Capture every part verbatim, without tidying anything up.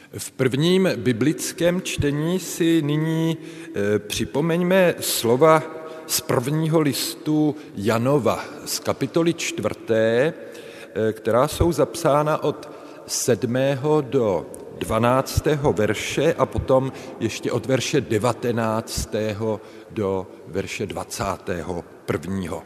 V prvním biblickém čtení si nyní e, připomeňme slova z prvního listu Janova, z kapitoly čtvrté, e, která jsou zapsána od sedmého do dvanáctého verše a potom ještě od verše devatenáctého do verše dvacátého prvního.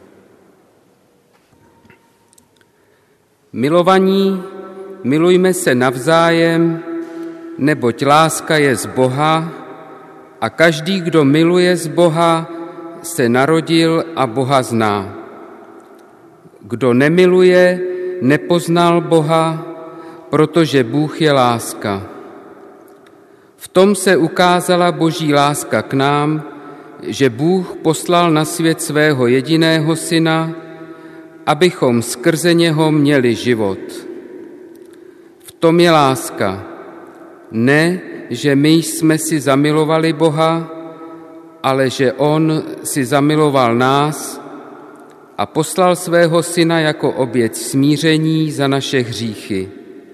Milovaní, milujme se navzájem, neboť láska je z Boha a každý, kdo miluje z Boha, se narodil a Boha zná. Kdo nemiluje, nepoznal Boha, protože Bůh je láska. V tom se ukázala Boží láska k nám, že Bůh poslal na svět svého jediného syna, abychom skrze něho měli život. V tom je láska. Ne, že my jsme si zamilovali Boha, ale že on si zamiloval nás a poslal svého syna jako oběť smíření za naše hříchy.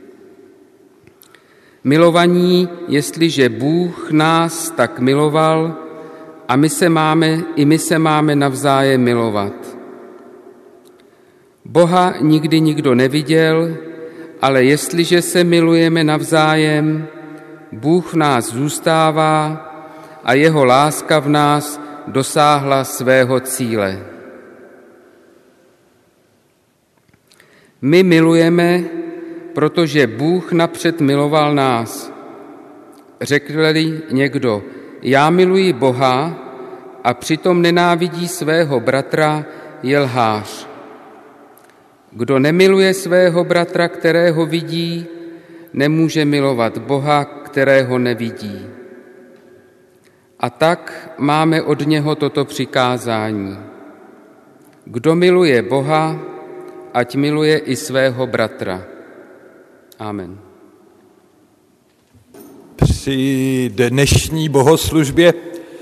Milovaní, jestliže Bůh nás tak miloval, a my se máme, i my se máme navzájem milovat. Boha nikdy nikdo neviděl, ale jestliže se milujeme navzájem, Bůh v nás zůstává a jeho láska v nás dosáhla svého cíle. My milujeme, protože Bůh napřed miloval nás. Řekl-li někdo, já miluji Boha a přitom nenávidí svého bratra, je lhář. Kdo nemiluje svého bratra, kterého vidí, nemůže milovat Boha, kterého nevidí. A tak máme od něho toto přikázání. Kdo miluje Boha, ať miluje i svého bratra. Amen. Při dnešní bohoslužbě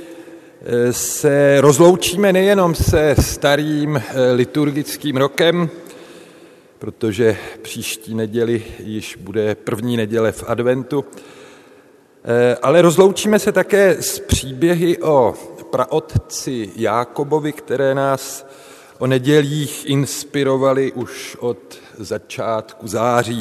se rozloučíme nejenom se starým liturgickým rokem, protože příští neděli již bude první neděle v adventu, ale rozloučíme se také s příběhy o praotci Jákobovi, které nás o nedělích inspirovaly už od začátku září.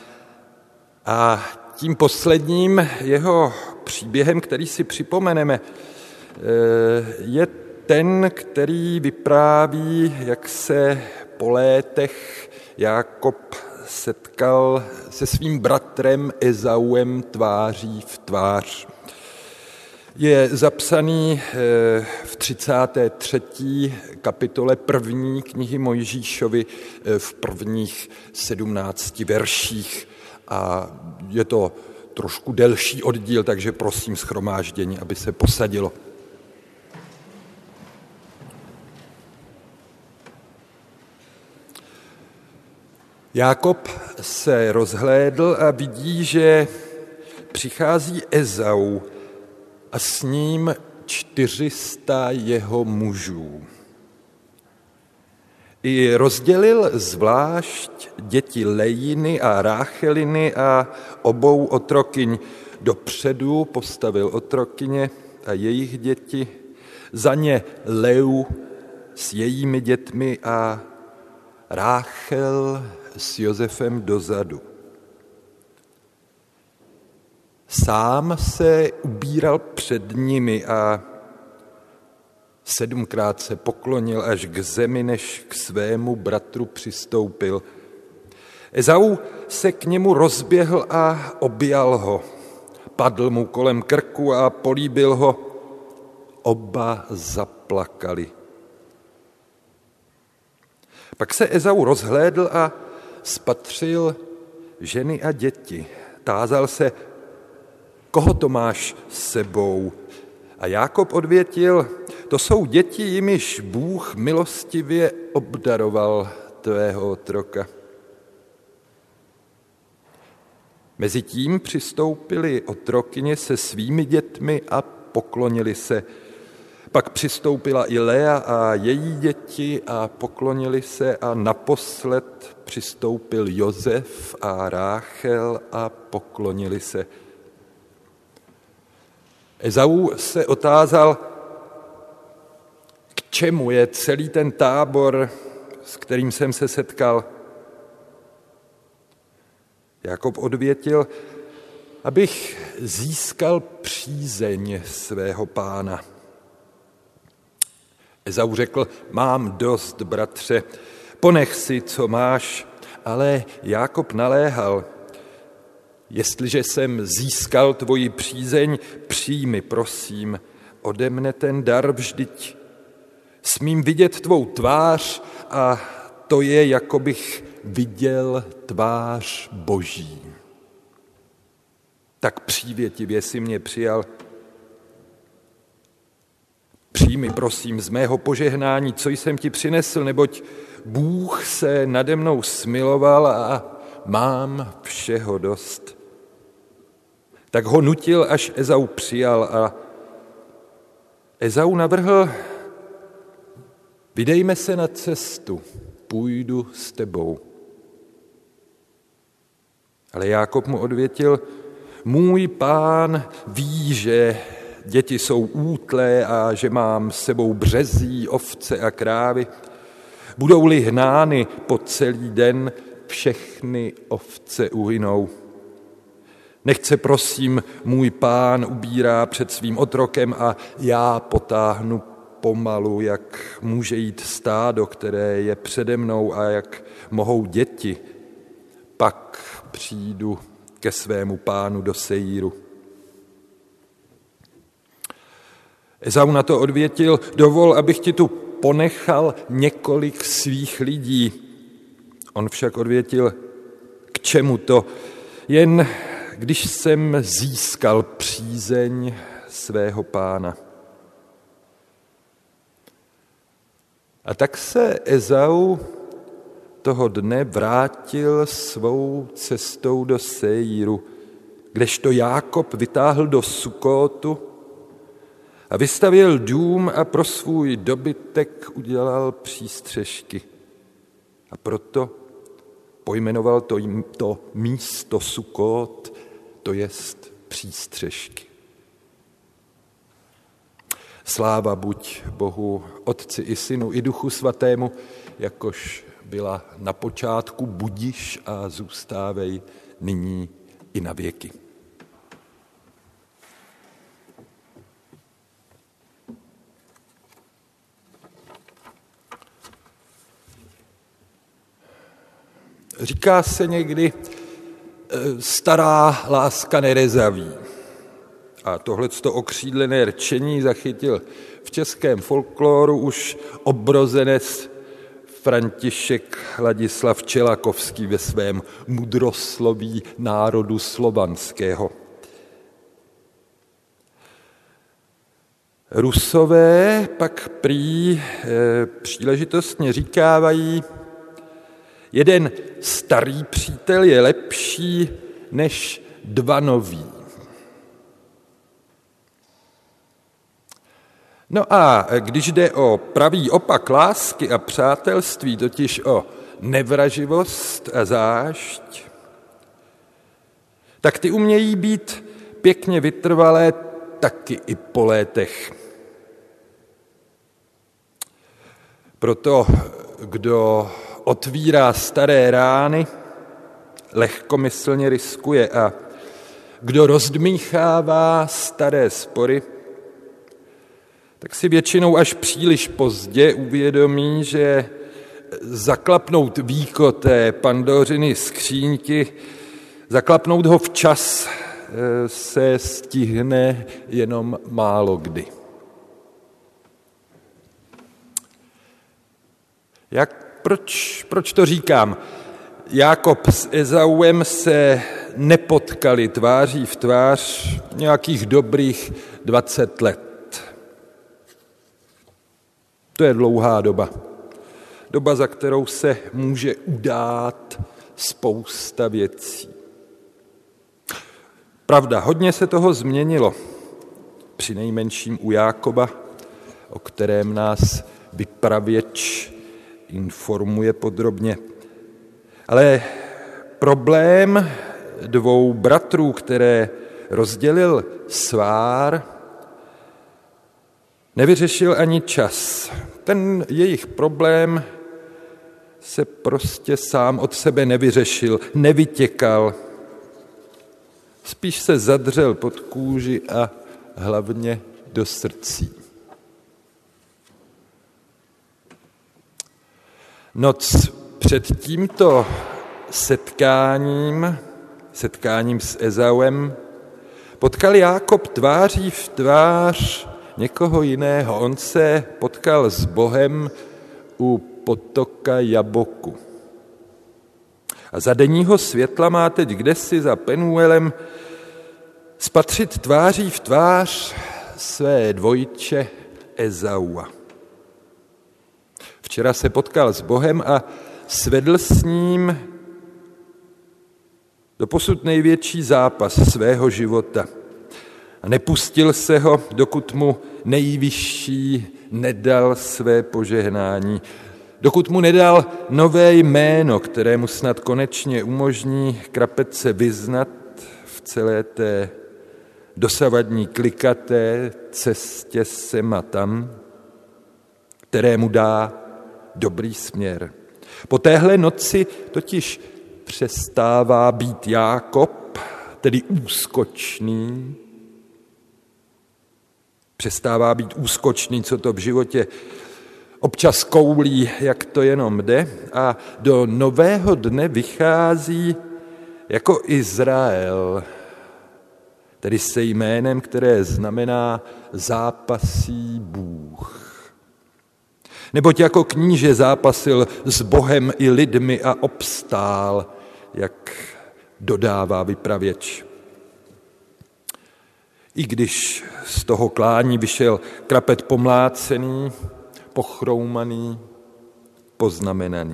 A tím posledním jeho příběhem, který si připomeneme, je ten, který vypráví, jak se po létech Jákob setkal se svým bratrem Ezauem tváří v tvář. Je zapsaný v třicáté třetí kapitole první knihy Mojžíšovy v prvních sedmnácti verších a je to trošku delší oddíl, takže prosím shromáždění, aby se posadilo. Jákob se rozhlédl a vidí, že přichází Ezau a s ním čtyři sta jeho mužů. I rozdělil zvlášť děti Lejiny a Rácheliny a obou otrokyň. Dopředu postavil otrokyně a jejich děti, za ně Leu s jejími dětmi a Ráchel s Josefem dozadu. Sám se ubíral před nimi a sedmkrát se poklonil až k zemi, než k svému bratru přistoupil. Ezau se k němu rozběhl a objal ho. Padl mu kolem krku a políbil ho. Oba zaplakali. Pak se Ezau rozhlédl a spatřil ženy a děti. Tázal se, koho to máš s sebou? A Jákob odvětil, to jsou děti, jimiž Bůh milostivě obdaroval tvého otroka. Mezitím přistoupili otrokyně se svými dětmi a poklonili se. Pak přistoupila i Lea a její děti a poklonili se a naposled přistoupil Josef a Ráchel a poklonili se. Ezau se otázal, k čemu je celý ten tábor, s kterým jsem se setkal. Jakob odvětil, abych získal přízeň svého pána. Ezau řekl, mám dost, bratře, ponech si, co máš, ale Jákob naléhal, jestliže jsem získal tvoji přízeň, přijmi, prosím, ode mne ten dar, vždyť smím vidět tvou tvář a to je, jako bych viděl tvář Boží. Tak přívětivě si mě přijal. Přijmi, prosím, z mého požehnání, co jsem ti přinesl, neboť Bůh se nade mnou smiloval a mám všeho dost. Tak ho nutil, až Ezau přijal a Ezau navrhl, vydejme se na cestu, půjdu s tebou. Ale Jákob mu odvětil, můj pán ví, že děti jsou útlé a že mám s sebou březí, ovce a krávy. Budou-li hnány po celý den, všechny ovce uhynou. Nechce, prosím, můj pán ubírá před svým otrokem a já potáhnu pomalu, jak může jít stádo, které je přede mnou a jak mohou děti. Pak přijdu ke svému pánu do Sejíru. Ezau na to odvětil, dovol, abych ti tu ponechal několik svých lidí. On však odvětil, k čemu to? Jen když jsem získal přízeň svého pána. A tak se Ezau toho dne vrátil svou cestou do Sejíru, kdežto Jákob vytáhl do Sukótu a vystavěl dům a pro svůj dobytek udělal přístřešky. A proto pojmenoval to, to místo Sukót, to jest přístřešky. Sláva buď Bohu, Otci i Synu i Duchu Svatému, jakož byla na počátku, budiš a zůstávej nyní i na věky. Říká se někdy, stará láska nerezaví. A tohleto okřídlené rčení zachytil v českém folkloru už obrozenec František Ladislav Čelakovský ve svém mudrosloví národu slovanského. Rusové pak prý e, příležitostně říkávají, jeden starý přítel je lepší než dva noví. No a když jde o pravý opak lásky a přátelství, totiž o nevraživost a zášť, tak ty umějí být pěkně vytrvalé taky i po létech. Proto, kdo otvírá staré rány, lehkomyslně riskuje a kdo rozdmíchává staré spory, tak si většinou až příliš pozdě uvědomí, že zaklapnout víko té Pandořiny skříňky, zaklapnout ho včas se stihne jenom málo kdy. Jak, proč, proč to říkám? Jákob s Ezauem se nepotkali tváří v tvář nějakých dobrých dvacet let. To je dlouhá doba. Doba, za kterou se může udát spousta věcí. Pravda, hodně se toho změnilo. Přinejmenším u Jákoba, o kterém nás vypravěč informuje podrobně. Ale problém dvou bratrů, které rozdělil svár, Nevyřešil ani čas. Ten jejich problém se prostě sám od sebe nevyřešil, nevytěkal. Spíš se zadřel pod kůži a hlavně do srdcí. Noc před tímto setkáním, setkáním s Ezauem, potkal Jákob tváří v tvář někoho jiného. On se potkal s Bohem u potoka Jaboku. A za denního světla má teď kdesi za Penuelem spatřit tváří v tvář své dvojče Ezaua. Včera se potkal s Bohem a svedl s ním doposud největší zápas svého života. A nepustil se ho, dokud mu nejvyšší nedal své požehnání, dokud mu nedal nové jméno, které mu snad konečně umožní krapetce vyznat v celé té dosavadní klikaté cestě sem a tam, které mu dá dobrý směr. Po téhle noci totiž přestává být Jákob, tedy úskočný, přestává být úskočný, co to v životě občas koulí, jak to jenom jde, a do nového dne vychází jako Izrael, tedy se jménem, které znamená zápasí Bůh. Neboť jako kníže zápasil s Bohem i lidmi a obstál, jak dodává vypravěč. I když z toho klání vyšel krapet pomlácený, pochroumaný, poznamenaný.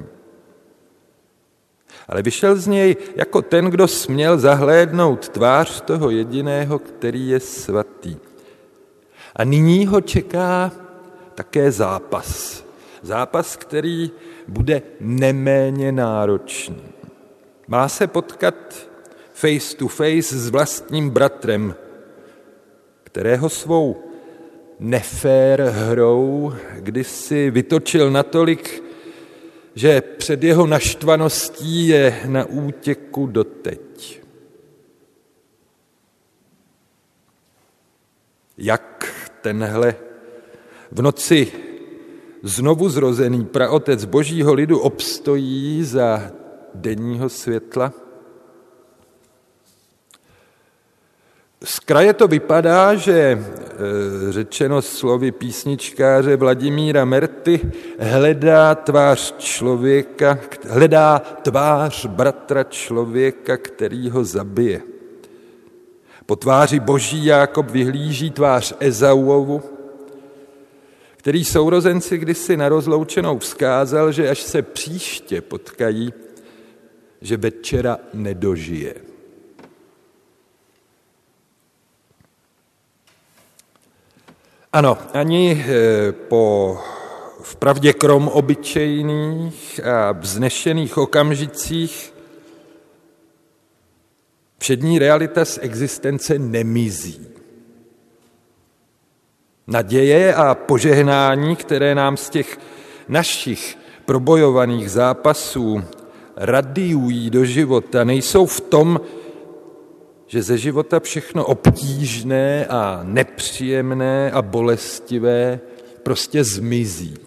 Ale vyšel z něj jako ten, kdo směl zahlédnout tvář toho jediného, který je svatý. A nyní ho čeká také zápas. Zápas, který bude neméně náročný. Má se potkat face to face s vlastním bratrem, kterého svou nefér hrou kdysi vytočil natolik, že před jeho naštvaností je na útěku doteď. Jak tenhle v noci znovu zrozený praotec božího lidu obstojí za denního světla? Z kraje to vypadá, že řečeno slovy písničkáře Vladimíra Merty, hledá tvář člověka, hledá tvář bratra člověka, který ho zabije. Po tváři boží Jákob vyhlíží tvář Ezauovu, který sourozenci kdysi na rozloučenou vzkázal, že až se příště potkají, že večera nedožije. Ano, ani po vpravdě krom obyčejných a vznešených okamžicích všední realita z existence nemizí. Naděje a požehnání, které nám z těch našich probojovaných zápasů radiují do života, nejsou v tom, že ze života všechno obtížné a nepříjemné a bolestivé prostě zmizí.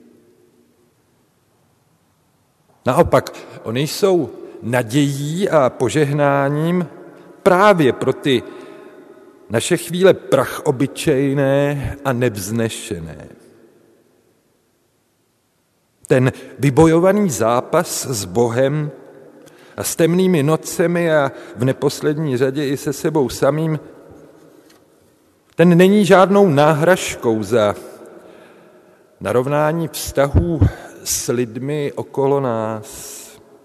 Naopak, oni jsou nadějí a požehnáním právě pro ty naše chvíle prach obyčejné a nevznešené. Ten vybojovaný zápas s Bohem a s temnými nocemi a v neposlední řadě i se sebou samým, ten není žádnou náhražkou za narovnání vztahů s lidmi okolo nás.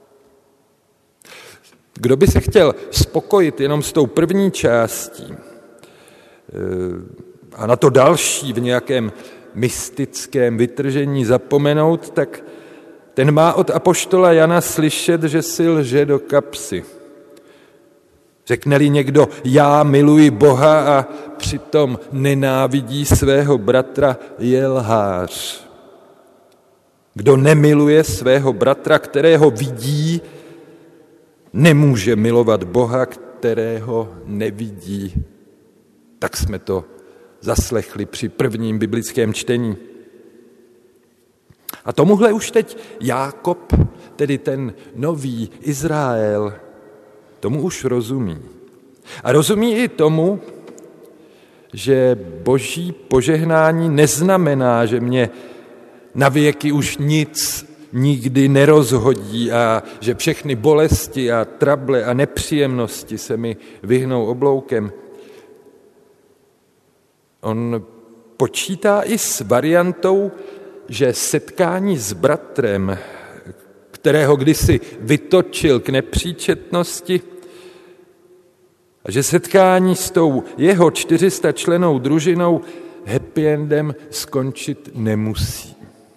Kdo by se chtěl spokojit jenom s tou první částí a na to další v nějakém mystickém vytržení zapomenout, tak ten má od apoštola Jana slyšet, že si lže do kapsy. Řekne-li někdo, já miluji Boha a přitom nenávidí svého bratra, je lhář. Kdo nemiluje svého bratra, kterého vidí, nemůže milovat Boha, kterého nevidí. Tak jsme to zaslechli při prvním biblickém čtení. A tomuhle už teď Jákob, tedy ten nový Izrael, tomu už rozumí. A rozumí i tomu, že boží požehnání neznamená, že mě na věky už nic nikdy nerozhodí a že všechny bolesti a trable a nepříjemnosti se mi vyhnou obloukem. On počítá i s variantou, že setkání s bratrem, kterého kdysi vytočil k nepříčetnosti, a že setkání s tou jeho čtyřistačlennou družinou happy endem skončit nemusí.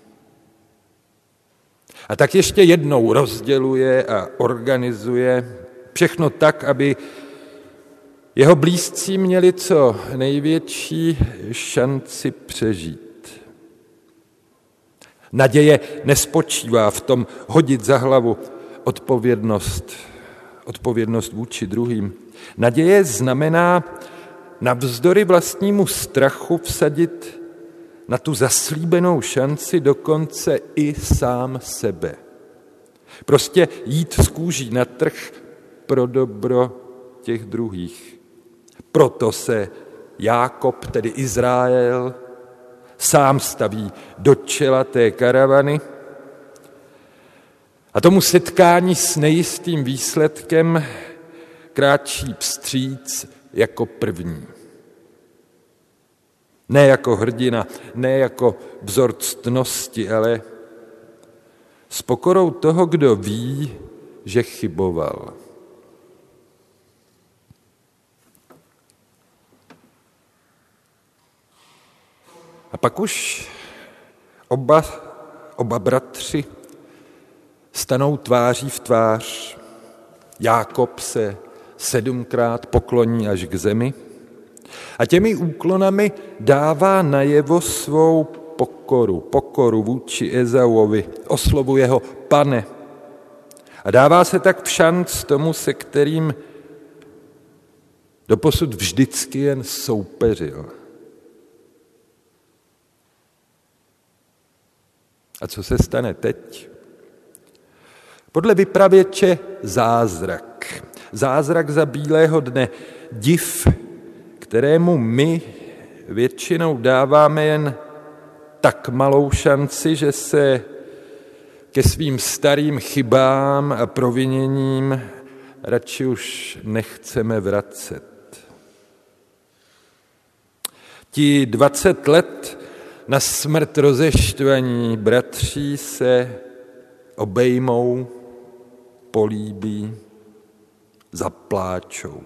A tak ještě jednou rozděluje a organizuje všechno tak, aby jeho blízcí měli co největší šanci přežít. Naděje nespočívá v tom hodit za hlavu odpovědnost, odpovědnost vůči druhým. Naděje znamená navzdory vlastnímu strachu vsadit na tu zaslíbenou šanci dokonce i sám sebe. Prostě jít z kůží na trh pro dobro těch druhých. Proto se Jákob, tedy Izrael, sám staví do čela té karavany a tomu setkání s nejistým výsledkem kráčí vstříc jako první. Ne jako hrdina, ne jako vzor ctnosti, ale s pokorou toho, kdo ví, že chyboval. A pak už oba, oba bratři stanou tváří v tvář. Jákob se sedmkrát pokloní až k zemi a těmi úklonami dává najevo svou pokoru, pokoru vůči Ezauovi, oslovuje ho pane a dává se tak v šanc tomu, se kterým doposud vždycky jen soupeřil. A co se stane teď? Podle vypravěče zázrak. Zázrak za bílého dne. Div, kterému my většinou dáváme jen tak malou šanci, že se ke svým starým chybám a proviněním radši už nechceme vracet. Ti dvacet let na smrt rozeštvaní bratří se obejmou, políbí, zapláčou.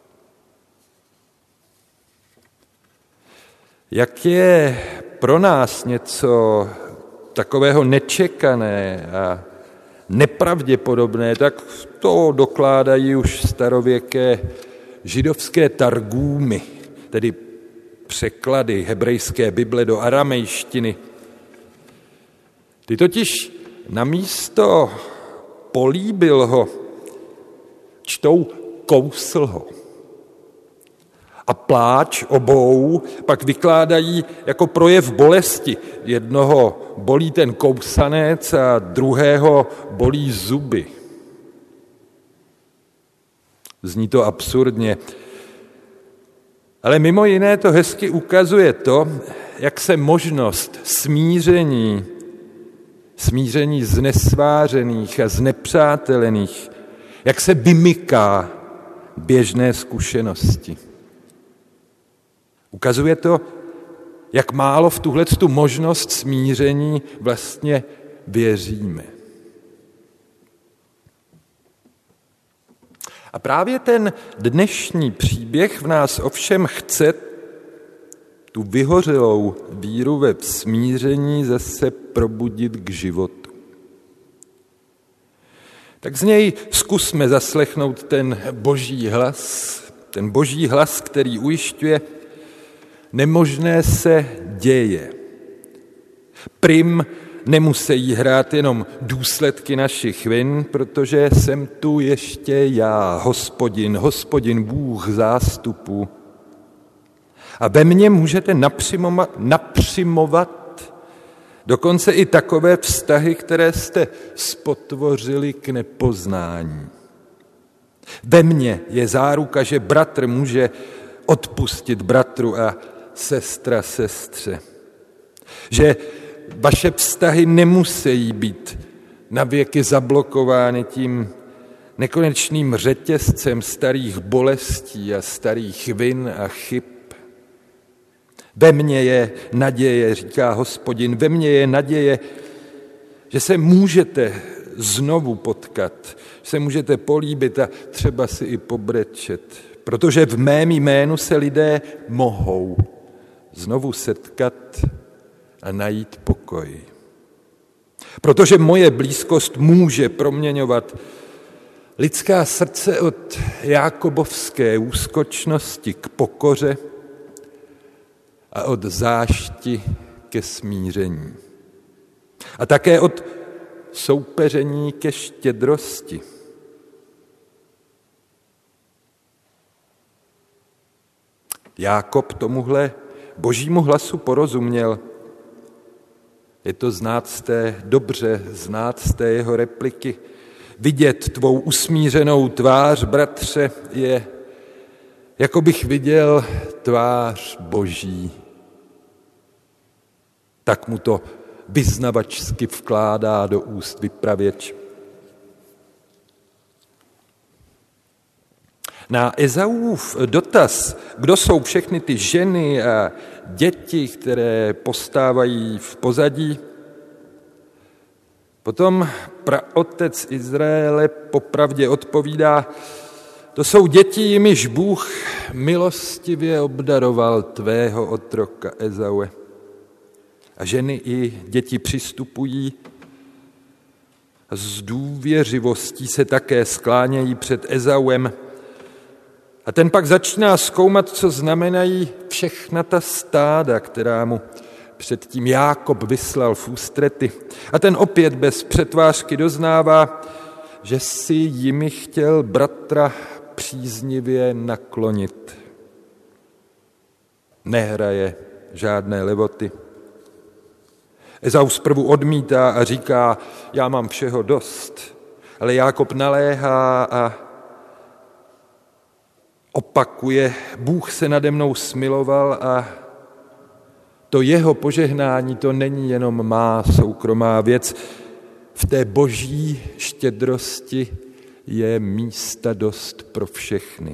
Jak je pro nás něco takového nečekané a nepravděpodobné, tak to dokládají už starověké židovské targúmy, tedy překlady hebrejské Bible do aramejštiny. Ty totiž namísto políbil ho, čtou kousl ho. A pláč obou pak vykládají jako projev bolesti. Jednoho bolí ten kousanec a druhého bolí zuby. Zní to absurdně. Ale mimo jiné to hezky ukazuje to, jak se možnost smíření, smíření znesvářených a znepřátelených, jak se vymyká běžné zkušenosti. Ukazuje to, jak málo v tuhletu možnost smíření vlastně věříme. A právě ten dnešní příběh v nás ovšem chce tu vyhořelou víru ve smíření zase probudit k životu. Tak z něj zkusme zaslechnout ten boží hlas, ten boží hlas, který ujišťuje, Nemožné se děje. Prim nemusí hrát jenom důsledky našich vin, protože jsem tu ještě já, Hospodin, Hospodin Bůh zástupu. A ve mně můžete napřimovat, napřimovat dokonce i takové vztahy, které jste spotvořili k nepoznání. Ve mně je záruka, že bratr může odpustit bratru a sestra sestře. Že vaše vztahy nemusí být navěky zablokovány tím nekonečným řetězcem starých bolestí a starých vin a chyb. Ve mně je naděje, říká Hospodin, ve mně je naděje, že se můžete znovu potkat, že se můžete políbit a třeba si i pobrečet, protože v mém jménu se lidé mohou znovu setkat a najít pokoj. Protože moje blízkost může proměňovat lidská srdce od jákobovské úskočnosti k pokoře a od zášti ke smíření. A také od soupeření ke štědrosti. Jákob tomuhle božímu hlasu porozuměl. Je to znát z té, dobře znát z té jeho repliky. Vidět tvou usmířenou tvář, bratře, je, jako bych viděl tvář Boží. Tak mu to vyznavačsky vkládá do úst vypravěč. Na Ezauův dotaz, kdo jsou všechny ty ženy a děti, které postávají v pozadí, potom praotec Izraele popravdě odpovídá, to jsou děti, jimiž Bůh milostivě obdaroval tvého otroka Ezaue. A ženy i děti přistupují a s důvěřivostí se také sklánějí před Ezauem. A ten pak začíná zkoumat, co znamenají všechna ta stáda, která mu předtím Jákob vyslal v ústrety. A ten opět bez přetvářky doznává, že si jimi chtěl bratra příznivě naklonit. Nehraje žádné levoty. Ezau zprvu odmítá a říká, já mám všeho dost, ale Jákob naléhá a opakuje, Bůh se nade mnou smiloval a to jeho požehnání, to není jenom má soukromá věc. V té boží štědrosti je místa dost pro všechny.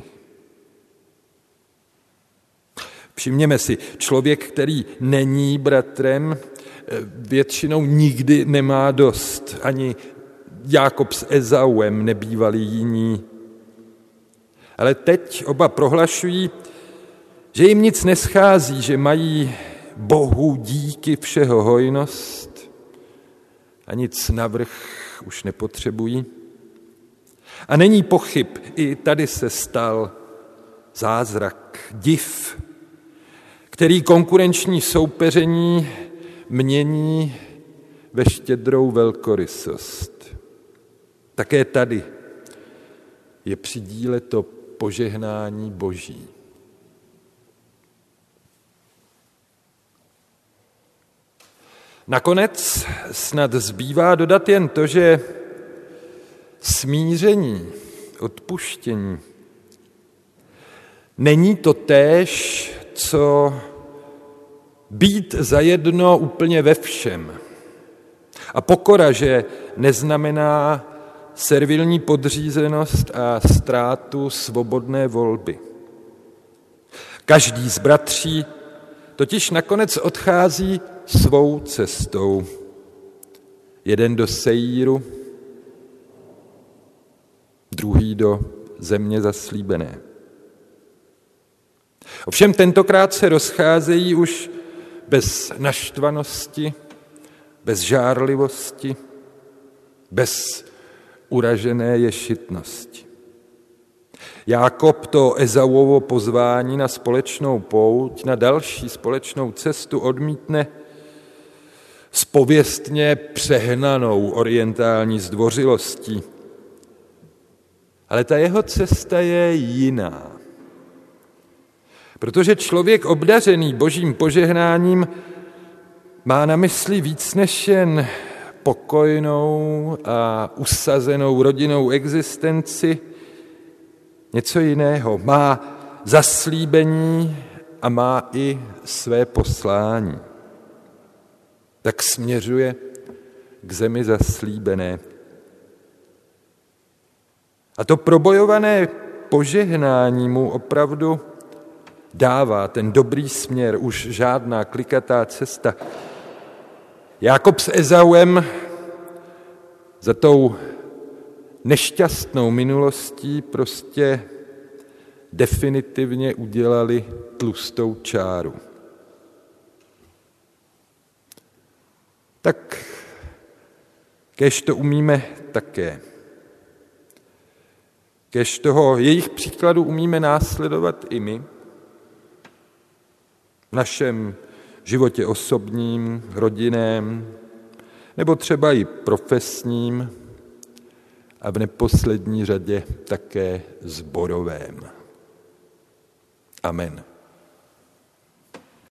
Všimněme si, člověk, který není bratrem, většinou nikdy nemá dost. Ani Jákob s Ezauem nebývali jiní. Ale teď oba prohlašují, že jim nic neschází, že mají Bohu díky všeho hojnost a nic navrch už nepotřebují. A není pochyb, i tady se stal zázrak, div, který konkurenční soupeření mění ve štědrou velkorysost. Také tady je při díle to požehnání Boží. Nakonec snad zbývá dodat jen to, že smíření, odpuštění není to též, co být zajedno úplně ve všem. A pokora, že neznamená servilní podřízenost a ztrátu svobodné volby. Každý z bratří totiž nakonec odchází svou cestou. Jeden do Sejíru, druhý do země zaslíbené. Ovšem tentokrát se rozcházejí už bez naštvanosti, bez žárlivosti, bez uražené ješitnosti. Jákob to Ezauovo pozvání na společnou pouť, na další společnou cestu odmítne s pověstně přehnanou orientální zdvořilostí. Ale ta jeho cesta je jiná. Protože člověk obdařený božím požehnáním má na mysli víc než jen pokojnou a usazenou rodinnou existenci, něco jiného. Má zaslíbení a má i své poslání. Tak směřuje k zemi zaslíbené. A to probojované požehnání mu opravdu dává ten dobrý směr, už žádná klikatá cesta. Jákob s Ezauem za tou nešťastnou minulostí prostě definitivně udělali tlustou čáru. Tak kéž to umíme také. Kéž toho jejich příkladu umíme následovat i my v našem životě osobním, rodinném, nebo třeba i profesním a v neposlední řadě také sborovém. Amen.